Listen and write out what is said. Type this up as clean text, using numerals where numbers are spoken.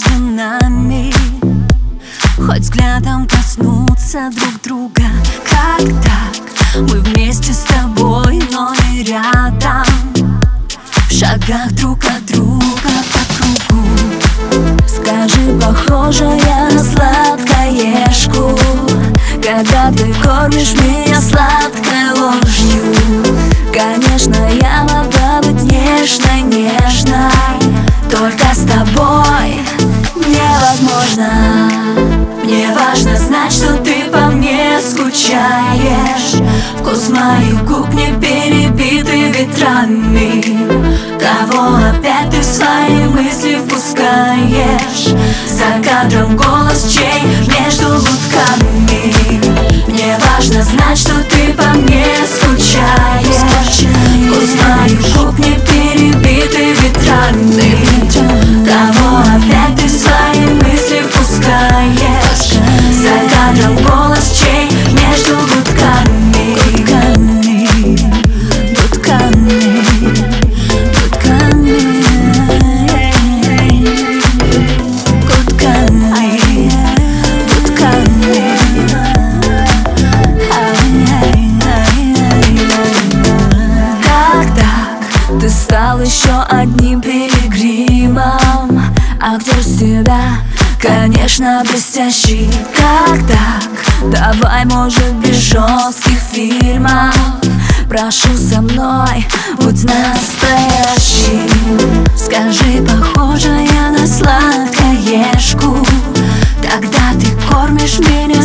между нами, хоть взглядом коснуться друг друга. Как так? Мы вместе с тобой, но не рядом, в шагах друг от друга по кругу. Скажи, похожа я на сладкоежку, когда ты кормишь меня сладкой ложью. Конечно, я могла быть нежной, только с тобой невозможно. Мне важно знать, что ты по мне скучаешь. Вкус моих губ не перебиты ветрами. Кого опять ты в свои мысли впускаешь? За кадром голос чей между гудками. Мне важно знать, что ты по мне скучаешь. Вкус моих губ не перебиты ветрами. Кого опять ты в свои мысли впускаешь? За кадром голос чей между гудками. Ты стал еще одним пилигримом, актер с тебя, конечно, блестящий. Как так? Давай, может, без жестких фильмов. Прошу, со мной будь настоящий. Скажи, похожа я на сладкоежку, когда ты кормишь меня